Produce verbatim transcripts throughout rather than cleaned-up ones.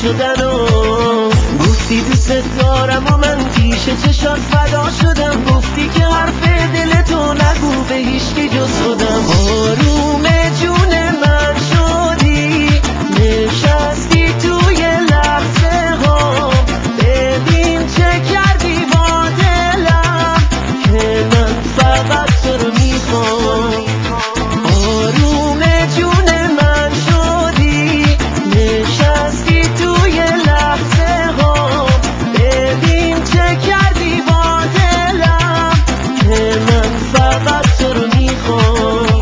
شدن و گفتی دوست دارم و من پیش چشات فدا شدم. گفتی که حرف دل تو نگو به هیچکی جز خودم. آروم جون من شدی نشستی توی لحظه ها، ببین چه کردی با دلم که من فقط تو رو میخوام. آروم جون من شدی نشستی توی لحظه ها، ببین چه کردی با دلم که من فقط تو رو میخوام.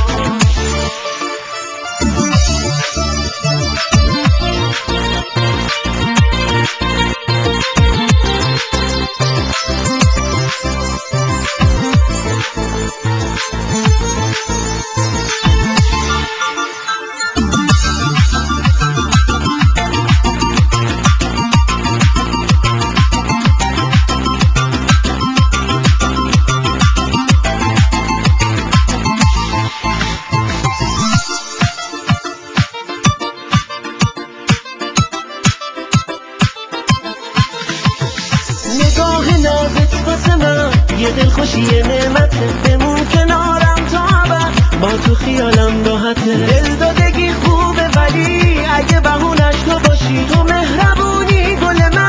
نگاه نازت واسه من یه دلخوشی نعمته، بمون کنارم تا ابد با تو خیالم راحته. دلدادگی خوبه ولی اگه بهونش تو باشی، تو مهربونی گل من